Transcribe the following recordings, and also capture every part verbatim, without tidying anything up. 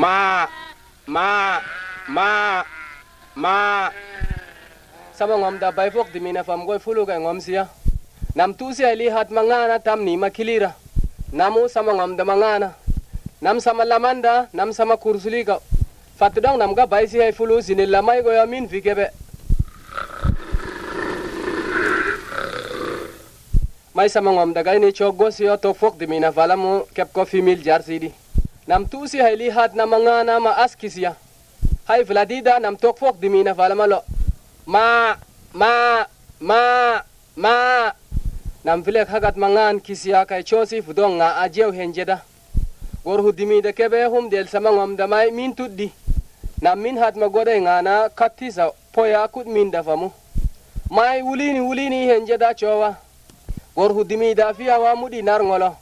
ma ma ma ma sama ngom da bai fok dimina fam goy fulu ga ngom sia nam tu si ali hat mangana tam ni makilira namu sama ngom da mangana nam sama lamanda nam sama kursuli ga fatudang nam ga bai si hay fulu sinil lamai go yamin fikebe mai sama ngom da ga ni chogo si to fok dimina valamu kep ko female jarsidi nam tu si hay li hat na mangana ma askisia hay vladida nam tok fok dimina valamalo ma ma ma ma nam vile khagat mangan kisia kai chosi fudong nga ajew henjeda gor hudimi de kebe hum del sama ngom da mai min tuddi nam min hat ma goday ngana kattisa poya kut min da famu mai wulini wulini henjeda chowa gor hudimi da fiya wa mudi nar ngolo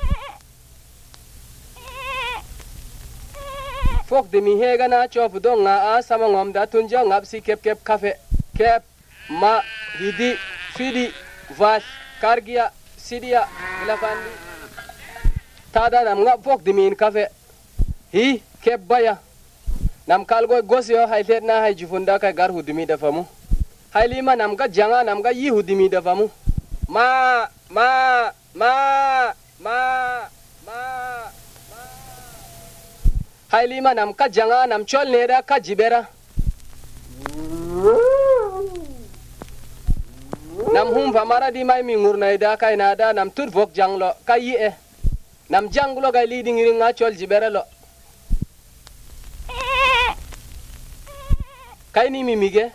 fok demi hega na cho fudong nga a sama ngom da tunja ngapsi kep kep kafe kep ma hidi fidi vas kargia sidia ilafandi tada nam ngap fok dimin kafe hi kep baya nam kalgo gosyo haylet na hay jufunda kay gar hudimi da famu haylima nam ga janga nam ga yi hudimi da famu ma ma ma ma ma haylima nam ka janga nam chol neda ka jibera nam hum famara di mai mi ngurna ida kai nada nam tur vok janglo kai e nam janglo ga leading ringa chol jibera lo kai ni mi mige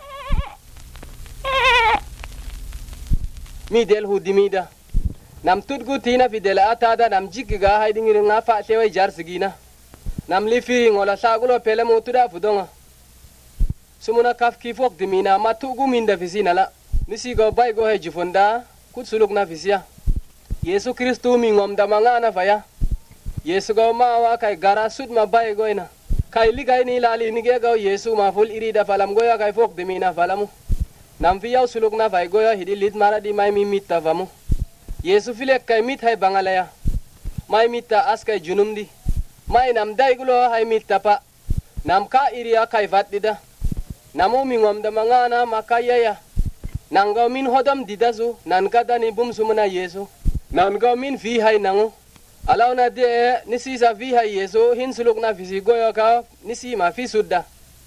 mi del hudimida nam tutgu tina fidela atada nam jigiga hiding ringa fa tewe jar sigina nam lifi ngola sagulo pele motuda fudonga sumuna kaf ki fok dimina matugu minda fisina la nisi go bay go he jifunda kut suluk na fisia Yesu Kristo mi ngom da mangana faya Yesu go ma wa kai gara sud ma bay go ina kai ligay ni lali ni ge go Yesu ma ful iri da falam go ya kai fok dimina falamu nam fi yaw suluk na fay go ya hidi lit mara di mai mi mitta famu Yesu file kai mit hay bangalaya mai mitta askay junumdi mai nam daigulo hay mitta pa nam ka iriya kai vatdida namu mi ngom da mangana makaya ya nanga min hodam didazu nan kada ni bum sumuna Yesu nanga min fi hay nangu alawna de nisi sa fi hay Yesu hin suluk na fisi goyo ka nisi ma fi sudda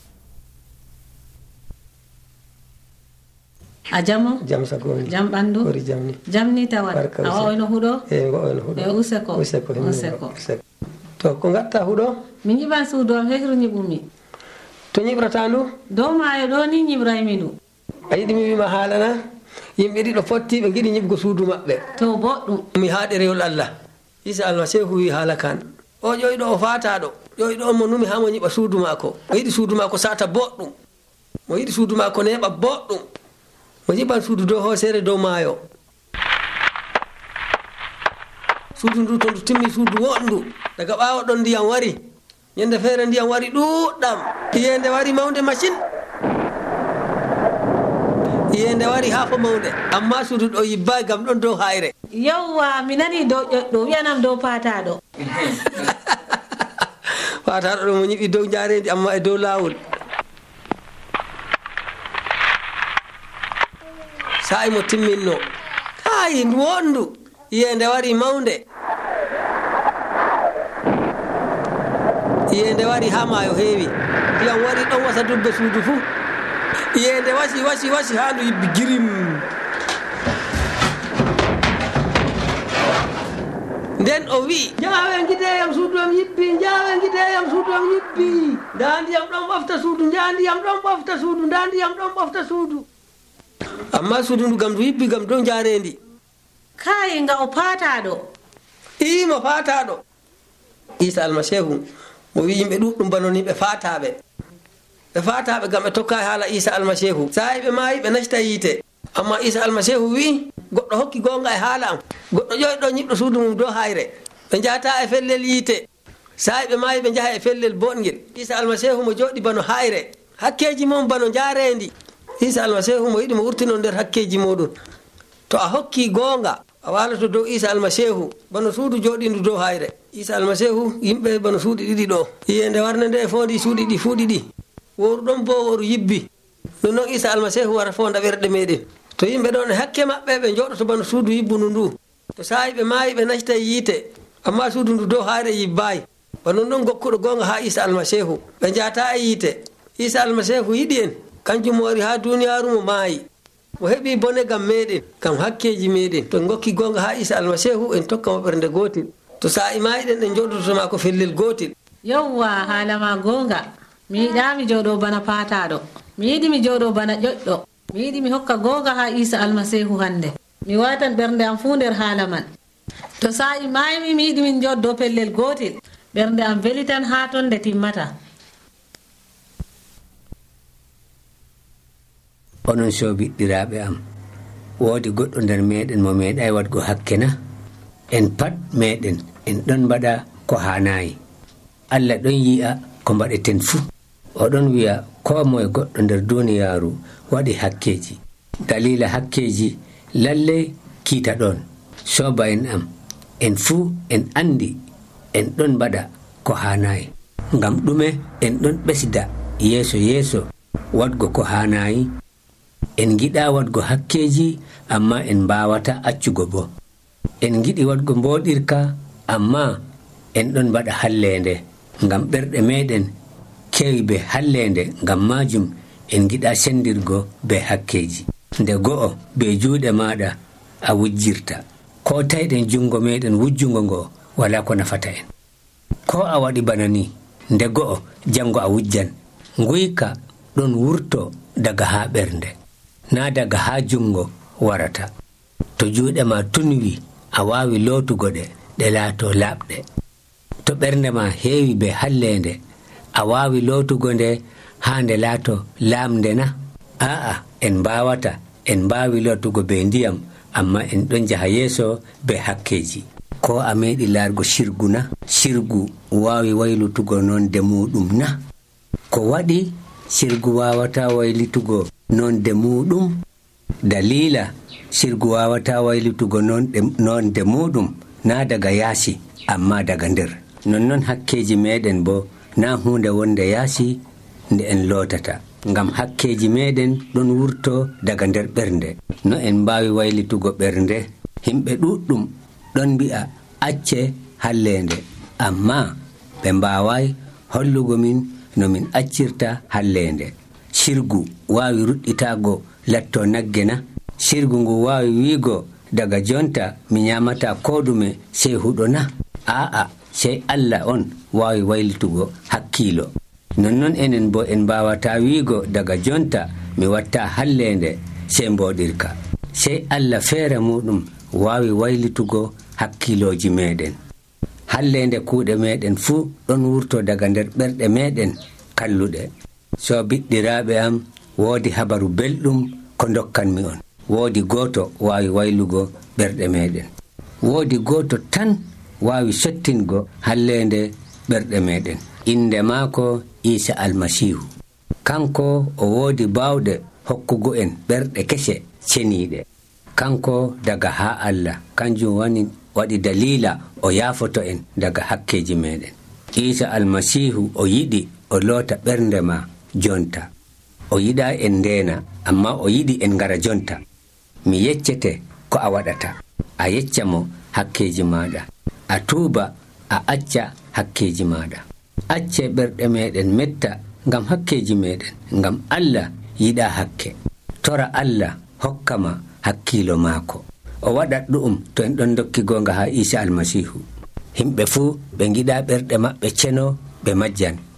ajamo jam sakoni jam bandu ori jamni jamni tawan awo no hudo e go no hudo e useko useko useko to ko gatta hudo mi nyiban sudo hekru nyibumi to nyibrata ndu do maayo do ni nyibraymidu ayidi mi wima halana yimbe dido fotti be gidi nyibgo suudu mabbe to boddum mi haade rewol Allah isa Allah shehu wi halakan o joydo o fata do joydo mo numi ha mo nyiba suudu mako o yidi suudu mako sata boddum mo yidi suudu mako neba boddum mo nyiban suudu do hosere do maayo suudu ndu to timmi suudu wondu daga baawo don ndiyam wari yende fere ndiyam wari duddam yende wari mawnde machine yende wari hafa mawnde amma suudu do yibba gam don do hayre yawwa minani do do wiyanam do pata do pata do mo nyibi do jarendi amma e do lawol sai mo timminno hay wondu yende wari mawnde yende wari hamayo heewi ndiyam wari don wasa dubbe suudu fu yende wasi wasi wasi handu yibbi girim nden o wi jaawe ngideyam suudu am yibbi jaawe ngideyam suudu am yibbi nda ndiyam don bofta suudu nda ndiyam don bofta suudu nda ndiyam don bofta suudu amma suudu ndu gam du yibbi gam don jarendi kai nga o pata do i mo fata do Isa almasihu mo wi yimbe duddum banoni be fatabe be fatabe gam be tokka hala Isa almasihu sai be mai be nasta yite amma Isa almasihu wi goddo hokki gonga e hala am goddo joydo nyibdo suudu mum do hayre be jata e fellel yite sai be mai be jaha e fellel bongel Isa almasihu mo jodi bano hayre hakkeji mom bano jarendi Isa almasihu mo yidi mo urtino nder hakkeji modon to a hokki gonga a a walato dow isa almasihu bano suudu joɗindu dow hayre. isa almasihu yimɓe bano suuɗi ɗiɗi ɗo yiyende warde nde e fondi suuɗi ɗi fuu ɗiɗi woru ɗon bo woru yibbi no noon isa almasihu wara fonda ɓerɗe meɗen. to yimɓe ɗon e hakke maɓɓe ɓe joɗoto bano suudu yibbunu ndu to saayi ɓe maayi ɓe nacita yiite amma suudu ndu dow hayre yibbayi bano noon gokkuɗo gonga ha isa almasihu ɓe jata e yiite. isa almasihu yiɗi en kanjum mo wari ha duniyaru mo maayi mo heɓi bone gam meɗen gam hakkeji meɗen. to gokki gonga ha isa almasihu en tokka mo ɓernde gotel to saa'i mayiɗen en joɗotoma ko fellel gotel. yowwa haalama gonga mi yiɗa mi joɗo bana pataɗo mi yiɗi mi joɗo bana ƴoƴɗo mi yiɗi mi hokka gonga ha isa almasihu hande mi watan ɓernde am fu nder haala man. to saa'i mayimi mi yiɗi min joddo pellel gotel ɓernde am welitan ha ton nde timmata. onon sobiɗɗiraɓe am woodi goɗɗo nder meɗen mo meeɗay wadgo hakke na? en pat meɗen en ɗon mbaɗa ko hanayi. allah ɗon yi'a ko mbaɗeten fuu. oɗon wi'a ko moye goɗɗo nder duniyaru waɗi hakkeji. dalila hakkeji lalle kiita ɗon. soba en am en fuu en andi en ɗon mbaɗa ko hanayi. ngam ɗume en ɗon ɓesda yeeso yeeso wadgo ko hanayi. en giɗa wadgo hakkeji amma en mbawata accugo bo. en giɗi wadgo mboɗirka amma en ɗon mbaɗa hallende ngam ɓerɗe meɗen kewi be hallende. ngam majum en giɗa sendirgo be hakkeji. nde go'o be juuɗe maɗa a wujjirta ko tayɗen jungo meɗen wujjungo ngo wala ko nafata en. ko a waɗi bana ni nde go'o jango a wujjan. nguyka ɗon wurto daga ha ɓernde na daga ha jungo warata. to juuɗe ma tunwi a wawi lootugo ɗe ɗe laato laaɓɗe. to ɓernde ma heewi be hallende a wawi lootugo nde ha nde laato laamde na? aa en mbawata. en mbawi lootugo be ndiyam amma en ɗon jaha yeeso be hakkeji. ko a meeɗi laargo sirgu na? sirgu wawi waylutugo noon de muɗum na? ko waɗi sirgu wawata waylitugo noon de muɗum? dalila sirgu wawata waylitugo noon de muɗum na daga yaasi amma daga nder. nonnon hakkeji meɗen bo na hunde wonde yaasi nde en lootata. ngam hakkeji meɗen ɗon wurto daga nder ɓernde. no en mbawi waylitugo ɓernde? himɓe ɗuɗɗum ɗon mbi'a acce hallende amma ɓe mbawai hollugo min no min accirta hallende. sirgu wawi ruɗɗitago latto nagge na? sirgu ngu wawi wiigo daga jonta mi nyamata kodume sey huɗo na? aa sey allah on wawi waylitugo hakkilo. nonnon enen bo en mbawata wiigo daga jonta mi watta hallende sey mboɗirka. sey allah feere muɗum wawi waylitugo hakkiloji meɗen. hallende kuuɗe meɗen fuu ɗon wurto daga nder ɓerɗe meɗen kalluɗe. so biɗɗiraɓe am woodi habaru belɗum ko dokkanmi on. woodi goto wawi waylugo ɓerɗe meɗen. woodi goto tan wawi sottingo hallende ɓerɗe meɗen. inde maako isa almasihu. kanko o woodi bawɗe hokkugo en ɓerɗe kese ceniɗe. kanko daga ha allah kanjum wani waɗi dalila o yaafoto en daga hakkeji meɗen. isa almasihu o yiɗi o loota ɓernde ma jonta. o yiɗa en ndena amma o yiɗi en ngara jonta. mi yeccete ko a waɗata. a yecca mo hakkeji maɗa. a tuuba a acca hakkeji maɗa. acce ɓerɗe meɗen metta ngam hakkeji meɗen. ngam allah yiɗa hakke. tora allah hokkama hakkilo maako. o waɗat ɗum to en ɗon dokki gonga ha isa almasihu. himɓe fuu ɓe giɗa ɓerɗe maɓɓe ceno ɓe majjan.